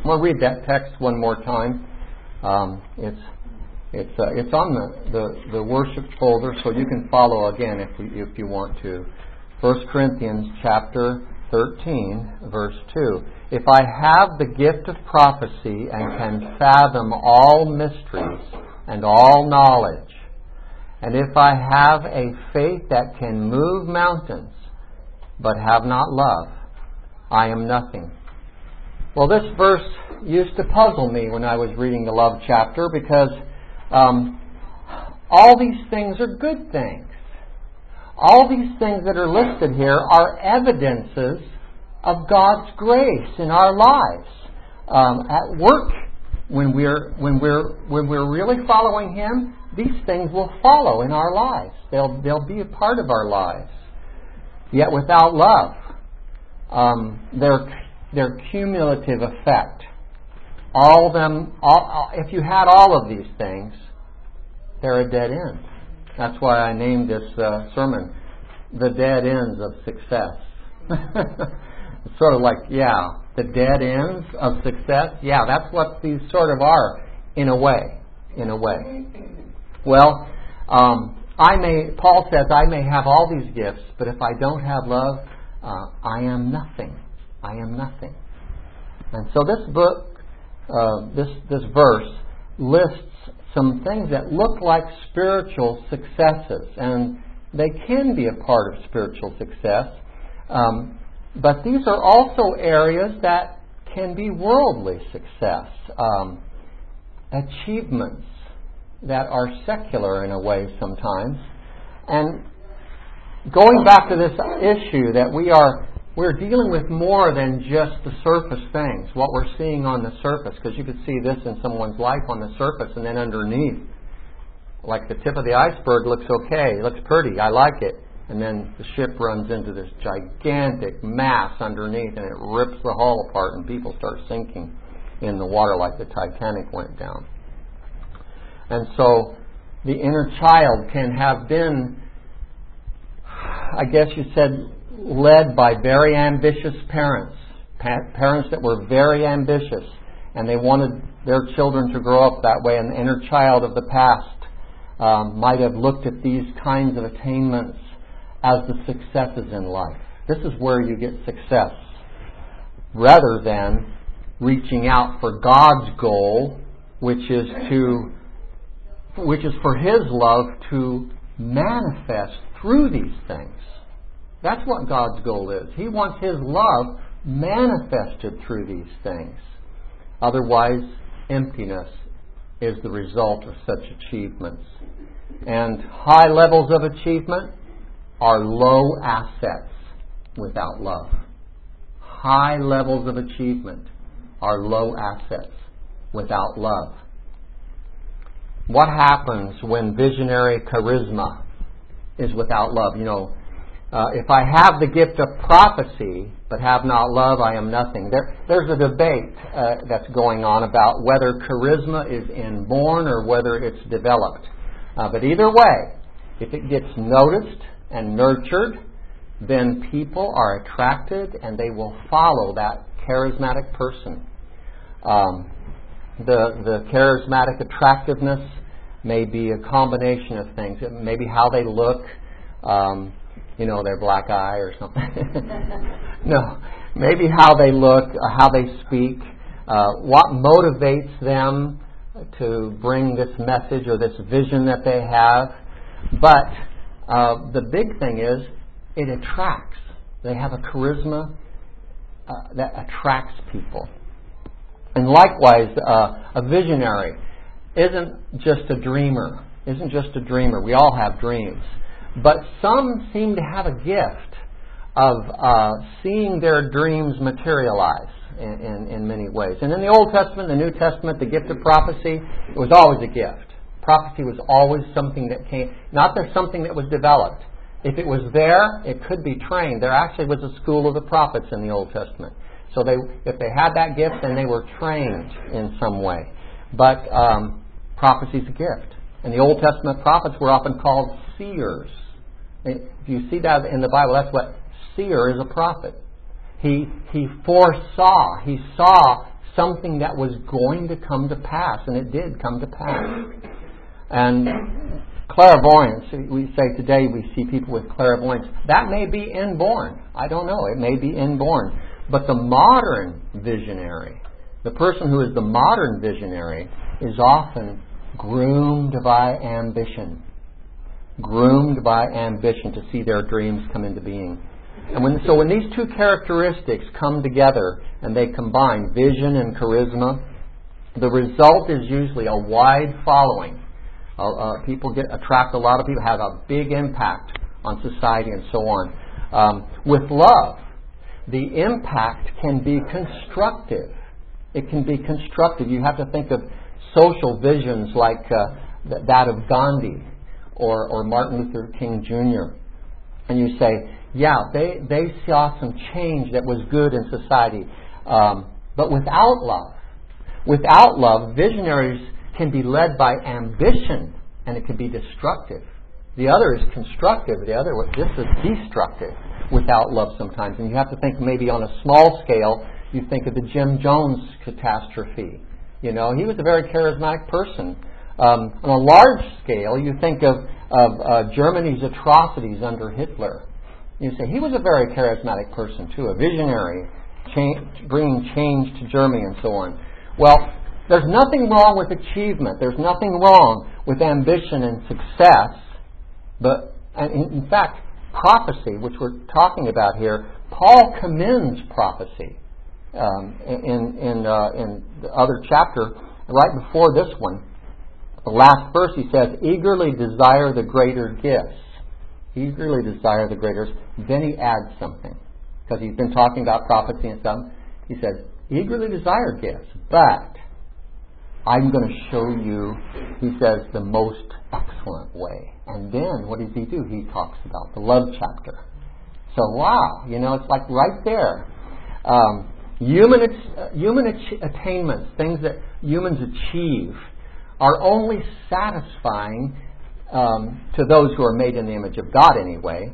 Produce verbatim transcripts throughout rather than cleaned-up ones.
We'll read that text one more time. Um, it's it's uh, it's on the, the, the worship folder, so you can follow again if you, if you want to. First Corinthians chapter thirteen, verse two. If I have the gift of prophecy and can fathom all mysteries and all knowledge, and if I have a faith that can move mountains, but have not love, I am nothing. Well, this verse used to puzzle me when I was reading the love chapter because um, all these things are good things. All these things that are listed here are evidences of God's grace in our lives. Um, at work, when we're when we're when we're really following Him, these things will follow in our lives. They'll they'll be a part of our lives. Yet without love, um, they're their cumulative effect. All of them, all, if you had all of these things, they're a dead end. That's why I named this uh, sermon, The Dead Ends of Success. It's sort of like, yeah, the dead ends of success. Yeah, that's what these sort of are, in a way. In a way. Well, um, I may, Paul says, I may have all these gifts, but if I don't have love, uh, I am nothing. I am nothing. And so this book, uh, this this verse lists some things that look like spiritual successes, and they can be a part of spiritual success. Um, but these are also areas that can be worldly success, um, achievements that are secular in a way sometimes. And going back to this issue that we are we're dealing with more than just the surface things, what we're seeing on the surface, because you could see this in someone's life on the surface, and then underneath, like the tip of the iceberg looks okay, it looks pretty, I like it, and then the ship runs into this gigantic mass underneath, and it rips the hull apart, and people start sinking in the water like the Titanic went down. And so the inner child can have been, I guess you said, led by very ambitious parents, pa- parents that were very ambitious, and they wanted their children to grow up that way, and the inner child of the past um, might have looked at these kinds of attainments as the successes in life. This is where you get success, rather than reaching out for God's goal, which is to, which is for His love to manifest through these things. That's what God's goal is. He wants His love manifested through these things. Otherwise, emptiness is the result of such achievements. And high levels of achievement are low assets without love. High levels of achievement are low assets without love. What happens when visionary charisma is without love? You know, Uh, if I have the gift of prophecy but have not love, I am nothing. There, there's a debate uh, that's going on about whether charisma is inborn or whether it's developed. Uh, but either way, if it gets noticed and nurtured, then people are attracted and they will follow that charismatic person. Um, the, the charismatic attractiveness may be a combination of things. It may be how they look. Um, You know, their black eye or something. No, maybe how they look, how they speak, uh, what motivates them to bring this message or this vision that they have. But uh, the big thing is, it attracts. They have a charisma uh, that attracts people. And likewise, uh, a visionary isn't just a dreamer. Isn't just a dreamer. We all have dreams. But some seem to have a gift of uh, seeing their dreams materialize in, in, in many ways. And in the Old Testament, the New Testament, the gift of prophecy, it was always a gift. Prophecy was always something that came, not that something that was developed. If it was there, it could be trained. There actually was a school of the prophets in the Old Testament. So they, if they had that gift, then they were trained in some way. But um, prophecy is a gift. And the Old Testament prophets were often called seers. If you see that in the Bible, that's what seer is, a prophet. He he foresaw, he saw something that was going to come to pass, and it did come to pass. And clairvoyance, we say today we see people with clairvoyance. That may be inborn. I don't know. It may be inborn. But the modern visionary, the person who is the modern visionary, is often groomed by ambition. Groomed by ambition to see their dreams come into being. And when, so when these two characteristics come together and they combine, vision and charisma, the result is usually a wide following. Uh, uh, people get attract a lot of people, have a big impact on society and so on. Um, with love, the impact can be constructive. It can be constructive. You have to think of social visions like uh, th- that of Gandhi or, or Martin Luther King Junior And you say, yeah, they, they saw some change that was good in society. Um, but without love, without love, visionaries can be led by ambition, and it can be destructive. The other is constructive. The other, this is destructive without love sometimes. And you have to think maybe on a small scale, you think of the Jim Jones catastrophe. You know, he was a very charismatic person. Um, on a large scale, you think of, of uh, Germany's atrocities under Hitler. You say, he was a very charismatic person too, a visionary, change, bringing change to Germany and so on. Well, there's nothing wrong with achievement. There's nothing wrong with ambition and success. But and in, in fact, prophecy, which we're talking about here, Paul commends prophecy um, in in uh, in the other chapter, right before this one. The last verse, he says, "Eagerly desire the greater gifts." Eagerly desire the greater. Then he adds something, because he's been talking about prophecy and stuff. He says, "Eagerly desire gifts, but I'm going to show you," he says, "the most excellent way." And then what does he do? He talks about the love chapter. So wow, you know, it's like right there. Um, human uh, human ach- attainments, things that humans achieve, are only satisfying um, to those who are made in the image of God anyway,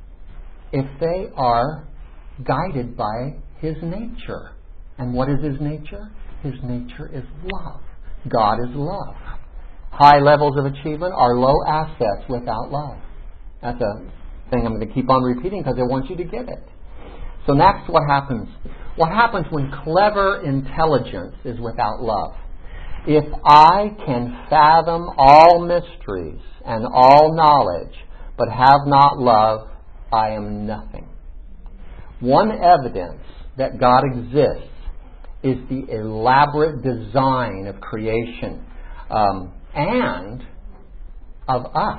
if they are guided by His nature. And what is His nature? His nature is love. God is love. High levels of achievement are low assets without love. That's a thing I'm going to keep on repeating because I want you to get it. So next, what happens? What happens when clever intelligence is without love? If I can fathom all mysteries and all knowledge, but have not love, I am nothing. One evidence that God exists is the elaborate design of creation um, and of us.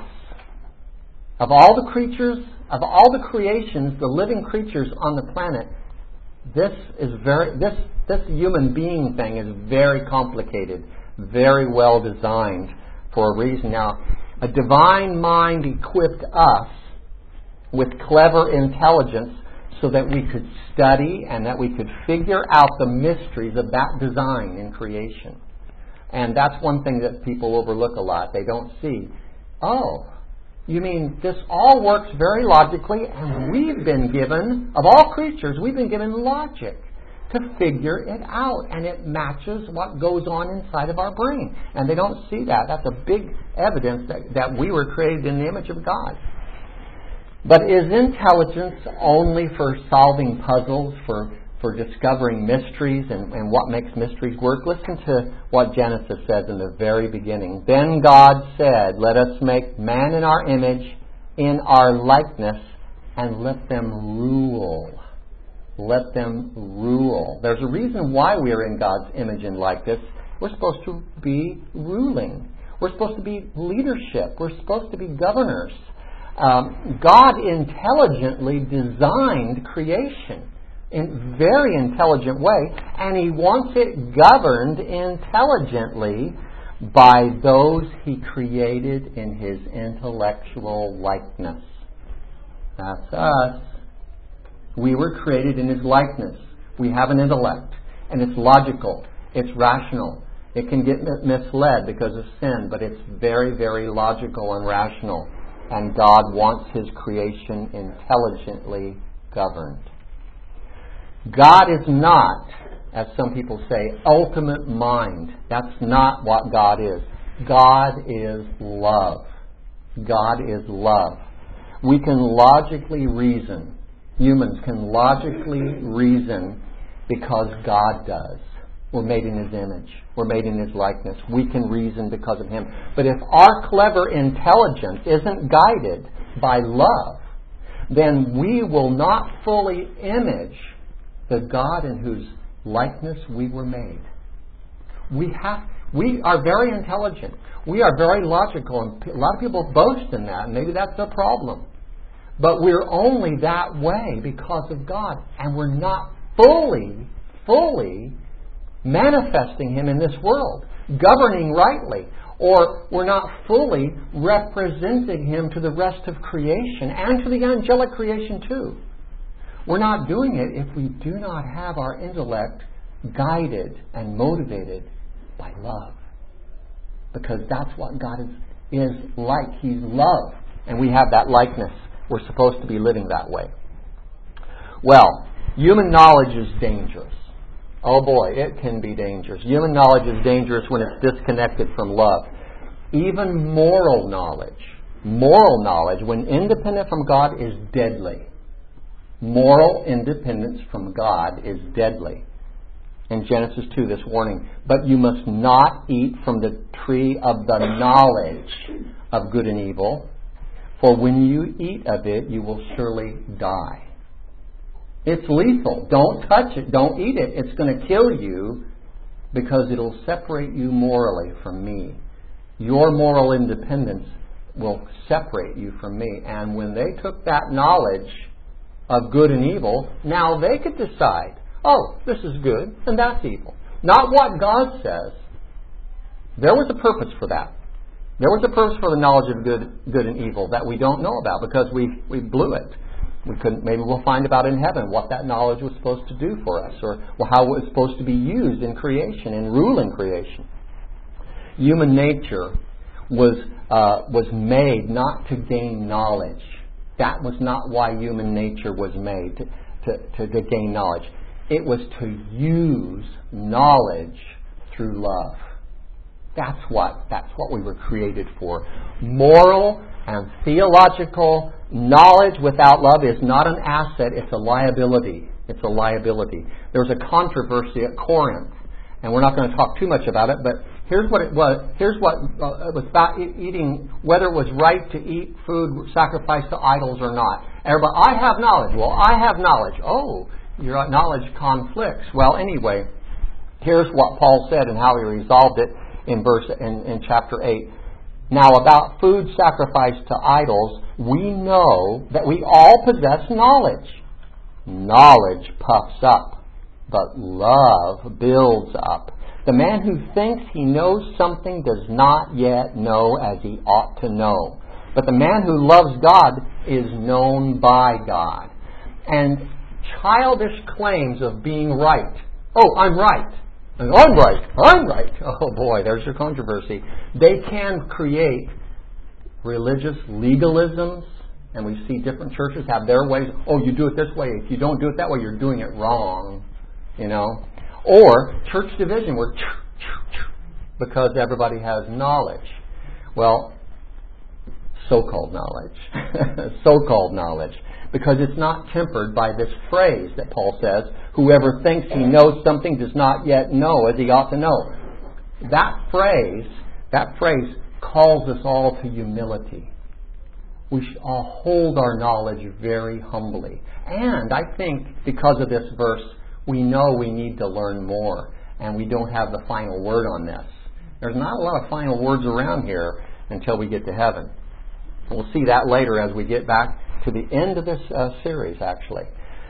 Of all the creatures, of all the creations, the living creatures on the planet, this is very this this human being thing is very complicated, very well designed for a reason. Now, a divine mind equipped us with clever intelligence so that we could study and that we could figure out the mysteries of that design in creation. And that's one thing that people overlook a lot. They don't see, oh, you mean this all works very logically, and we've been given, of all creatures, we've been given logic to figure it out, and it matches what goes on inside of our brain. And they don't see that. That's a big evidence that, that we were created in the image of God. But is intelligence only for solving puzzles, for, for discovering mysteries and, and what makes mysteries work? Listen to what Genesis says in the very beginning. Then God said, "Let us make man in our image, in our likeness, and let them rule." Let them rule. There's a reason why we are in God's image and likeness. We're supposed to be ruling. We're supposed to be leadership. We're supposed to be governors. Um, God intelligently designed creation in a very intelligent way, and He wants it governed intelligently by those He created in His intellectual likeness. That's us. We were created in His likeness. We have an intellect, and it's logical, it's rational. It can get misled because of sin, but it's very, very logical and rational. And God wants His creation intelligently governed. God is not, as some people say, ultimate mind. That's not what God is. God is love. God is love. We can logically reason. Humans can logically reason because God does. We're made in His image. We're made in His likeness. We can reason because of Him. But if our clever intelligence isn't guided by love, then we will not fully image the God in whose likeness we were made. We have, we are very intelligent. We are very logical, and a lot of people boast in that, and maybe that's their problem. But we're only that way because of God, and we're not fully, fully manifesting Him in this world, governing rightly, or we're not fully representing Him to the rest of creation and to the angelic creation too. We're not doing it if we do not have our intellect guided and motivated by love. Because that's what God is, is like. He's love. And we have that likeness. We're supposed to be living that way. Well, human knowledge is dangerous. Oh boy, it can be dangerous. Human knowledge is dangerous when it's disconnected from love. Even moral knowledge, moral knowledge, when independent from God, is deadly. Moral independence from God is deadly. In Genesis two, this warning, but you must not eat from the tree of the knowledge of good and evil, for when you eat of it, you will surely die. It's lethal. Don't touch it. Don't eat it. It's going to kill you because it'll separate you morally from me. Your moral independence will separate you from me. And when they took that knowledge of good and evil, now they could decide, oh, this is good and that's evil. Not what God says. There was a purpose for that. There was a purpose for the knowledge of good, good and evil that we don't know about because we we blew it. We couldn't. Maybe we'll find about in heaven what that knowledge was supposed to do for us, or how it was supposed to be used in creation and ruling creation. Human nature was uh, was made not to gain knowledge. That was not why human nature was made, to, to, to gain knowledge. It was to use knowledge through love. That's what that's what we were created for. Moral and theological knowledge without love is not an asset, it's a liability. It's a liability. There was a controversy at Corinth, and we're not going to talk too much about it, but here's what it was. Here's what uh, it was about eating, whether it was right to eat food sacrificed to idols or not. Everybody, I have knowledge. Well, I have knowledge. Oh, your knowledge conflicts. Well, anyway, here's what Paul said and how he resolved it in verse in, in chapter eight. Now, about food sacrificed to idols, we know that we all possess knowledge. Knowledge puffs up, but love builds up. The man who thinks he knows something does not yet know as he ought to know. But the man who loves God is known by God. And childish claims of being right. Oh, I'm right. I'm right. I'm right. Oh boy, there's your controversy. They can create religious legalisms, and we see different churches have their ways. Oh, you do it this way. If you don't do it that way, you're doing it wrong. You know, or church division, where because everybody has knowledge. Well, so-called knowledge, so-called knowledge. Because it's not tempered by this phrase that Paul says, whoever thinks he knows something does not yet know as he ought to know. That phrase, that phrase calls us all to humility. We should all hold our knowledge very humbly. And I think because of this verse, we know we need to learn more. And we don't have the final word on this. There's not a lot of final words around here until we get to heaven. We'll see that later as we get back to the end of this uh, series, actually.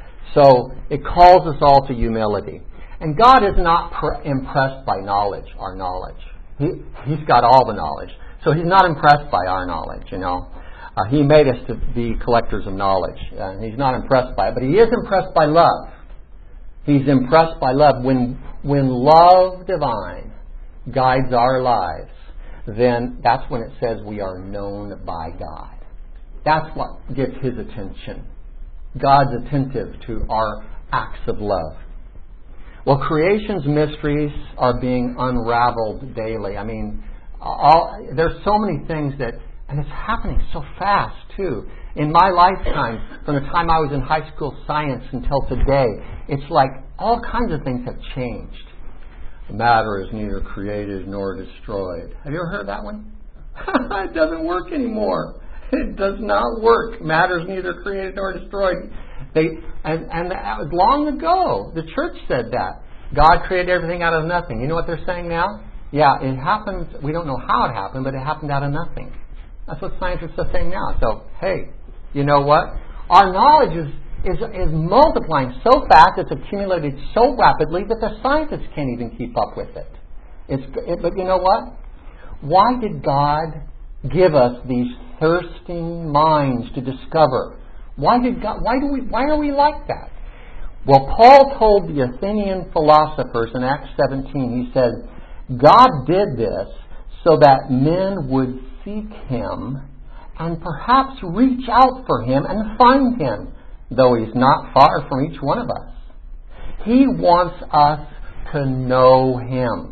So it calls us all to humility. And God is not pr- impressed by knowledge, our knowledge. He, he's got all the knowledge. So He's not impressed by our knowledge, you know. Uh, he made us to be collectors of knowledge. Uh, he's not impressed by it, but He is impressed by love. He's impressed by love. When, when love divine guides our lives, then that's when it says we are known by God. That's what gets His attention. God's attentive to our acts of love. Well, creation's mysteries are being unraveled daily. I mean, all, there's so many things that, and it's happening so fast too. In my lifetime, from the time I was in high school science until today, it's like all kinds of things have changed. Matter is neither created nor destroyed. Have you ever heard that one? It doesn't work anymore. It does not work. Matter is neither created nor destroyed. They and, and that was long ago. The church said that. God created everything out of nothing. You know what they're saying now? Yeah, it happened. We don't know how it happened, but it happened out of nothing. That's what scientists are saying now. So, hey, you know what? Our knowledge is, is, is multiplying so fast, it's accumulated so rapidly that the scientists can't even keep up with it. It's, it but you know what? Why did God give us these thirsting minds to discover? Why did God? Why do we? Why are we like that? Well, Paul told the Athenian philosophers in Acts seventeen. He said, God did this so that men would seek Him and perhaps reach out for Him and find Him, though He's not far from each one of us. He wants us to know Him,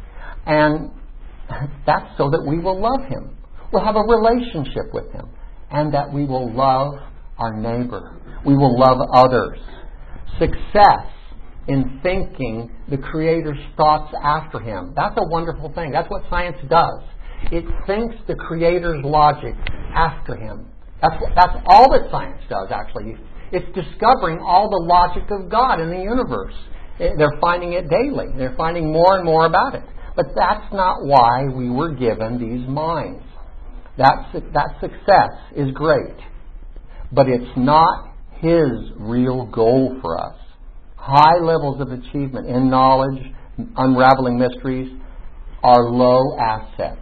and that's so that we will love Him. We'll have a relationship with Him, and that we will love our neighbor. We will love others. Success in thinking the Creator's thoughts after Him. That's a wonderful thing. That's what science does. It thinks the Creator's logic after Him. That's what, that's all that science does, actually. It's discovering all the logic of God in the universe. They're finding it daily. They're finding more and more about it. But that's not why we were given these minds. That, that success is great, but it's not His real goal for us. High levels of achievement in knowledge, unraveling mysteries, are low assets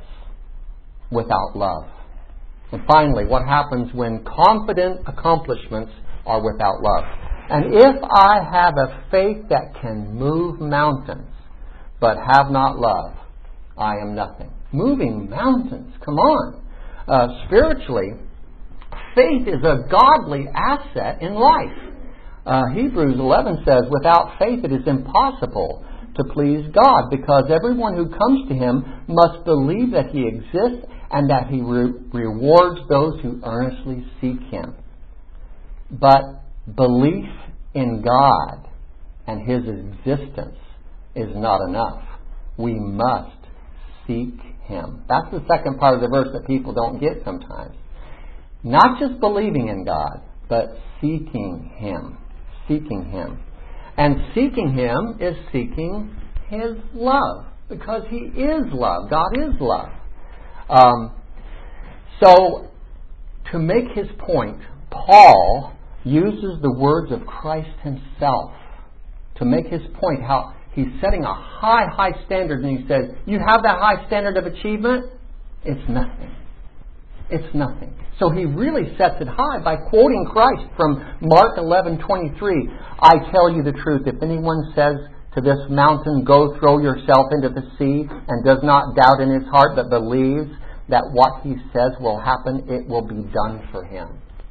without love. And finally, what happens when confident accomplishments are without love? And if I have a faith that can move mountains, but have not love, I am nothing. Moving mountains, come on. Uh, spiritually, faith is a godly asset in life. Uh, Hebrews eleven says, without faith it is impossible to please God, because everyone who comes to Him must believe that He exists and that He re- rewards those who earnestly seek Him. But belief in God and His existence is not enough. We must seek Him. That's the second part of the verse that people don't get sometimes. Not just believing in God, but seeking Him. Seeking Him. And seeking Him is seeking His love, because He is love. God is love. Um, so, to make his point, Paul uses the words of Christ Himself to make his point, how He's setting a high, high standard, and He says, you have that high standard of achievement? It's nothing. It's nothing. So He really sets it high by quoting Christ from Mark eleven twenty-three. I tell you the truth, if anyone says to this mountain, go throw yourself into the sea, and does not doubt in his heart, but believes that what he says will happen, it will be done for him.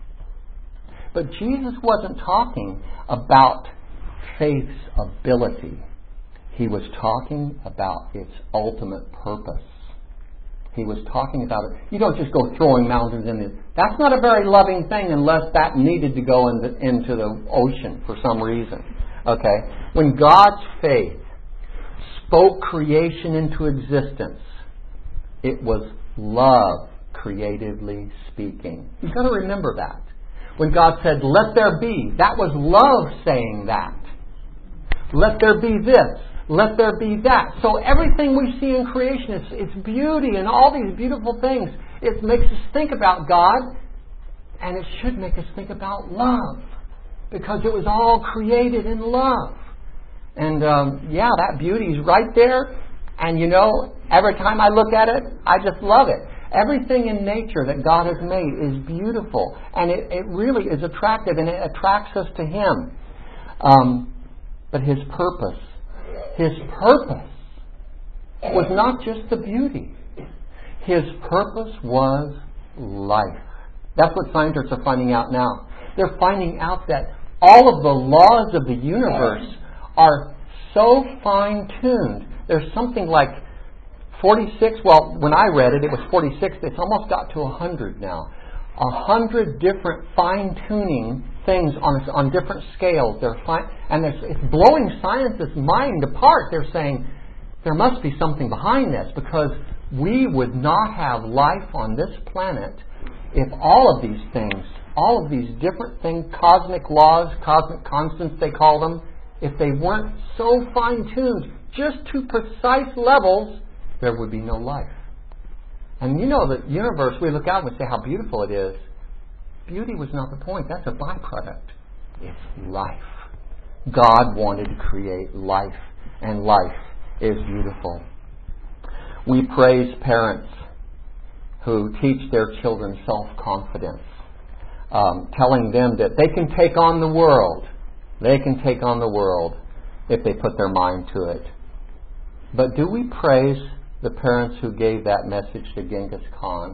But Jesus wasn't talking about faith's ability. He was talking about its ultimate purpose. He was talking about it. You don't just go throwing mountains in the... That's not a very loving thing unless that needed to go in the, into the ocean for some reason. Okay? When God's faith spoke creation into existence, it was love, creatively speaking. You've got to remember that. When God said, let there be, that was love saying that. Let there be this. Let there be that. So everything we see in creation, it's, it's beauty and all these beautiful things. It makes us think about God, and it should make us think about love, because it was all created in love. And um, yeah, that beauty is right there. And you know, every time I look at it, I just love it. Everything in nature that God has made is beautiful, and it, it really is attractive, and it attracts us to Him. Um, but His purpose, His purpose was not just the beauty. His purpose was life. That's what scientists are finding out now. They're finding out that all of the laws of the universe are so fine-tuned. There's something like forty-six, well, when I read it, it was forty-six. It's almost got to one hundred now. one hundred different fine-tuning things on on different scales. They're fine, and it's blowing scientists' mind apart. They're saying there must be something behind this, because we would not have life on this planet if all of these things, all of these different things, cosmic laws, cosmic constants they call them, if they weren't so fine-tuned just to precise levels, there would be no life. And you know, the universe, we look out and we say how beautiful it is. Beauty was not the point. That's a byproduct. It's life. God wanted to create life, and life is beautiful. We praise parents who teach their children self-confidence, um, telling them that they can take on the world. They can take on the world if they put their mind to it. But do we praise the parents who gave that message to Genghis Khan,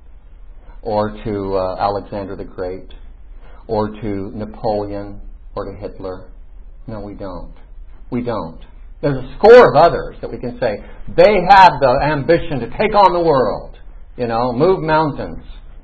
or to uh, Alexander the Great, or to Napoleon, or to Hitler? No, we don't. We don't. There's a score of others that we can say, they have the ambition to take on the world, you know, move mountains.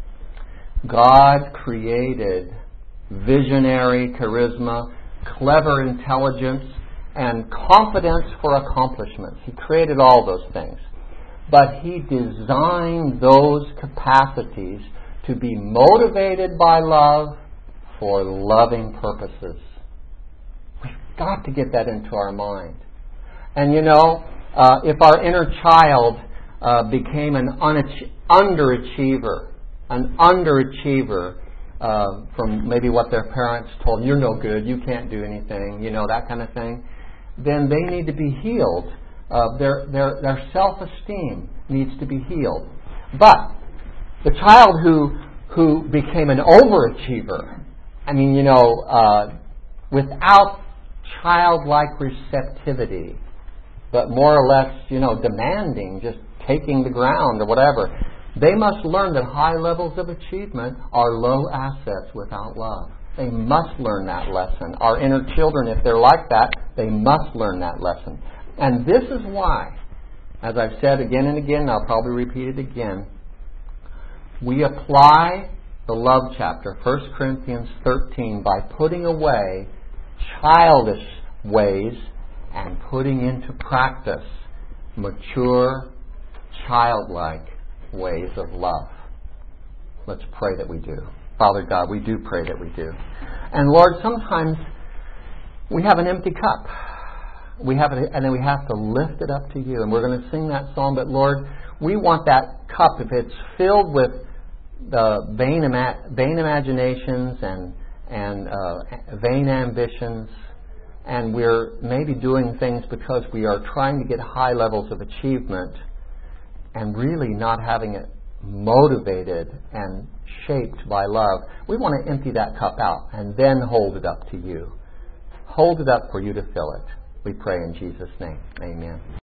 God created visionary charisma, clever intelligence, and confidence for accomplishments. He created all those things. But He designed those capacities to be motivated by love for loving purposes. We've got to get that into our mind. And you know, uh, if our inner child uh, became an unach- underachiever, an underachiever uh, from maybe what their parents told them, you're no good, you can't do anything, you know, that kind of thing, then they need to be healed. Uh, their, their, their self-esteem needs to be healed. But the child who, who became an overachiever, I mean, you know, uh, without childlike receptivity, but more or less, you know, demanding, just taking the ground or whatever, they must learn that high levels of achievement are low assets without love. They must learn that lesson. Our inner children, if they're like that, they must learn that lesson. And this is why, as I've said again and again, and I'll probably repeat it again, we apply the love chapter, First Corinthians thirteen, by putting away childish ways and putting into practice mature, childlike ways of love. Let's pray that we do. Father God, we do pray that we do. And Lord, sometimes we have an empty cup. We have it, and then we have to lift it up to you. And we're going to sing that song. But Lord, we want that cup, if it's filled with the vain, ima- vain imaginations and and uh, vain ambitions, and we're maybe doing things because we are trying to get high levels of achievement, and really not having it motivated and shaped by love. We want to empty that cup out and then hold it up to you. Hold it up for you to fill it. We pray in Jesus' name. Amen.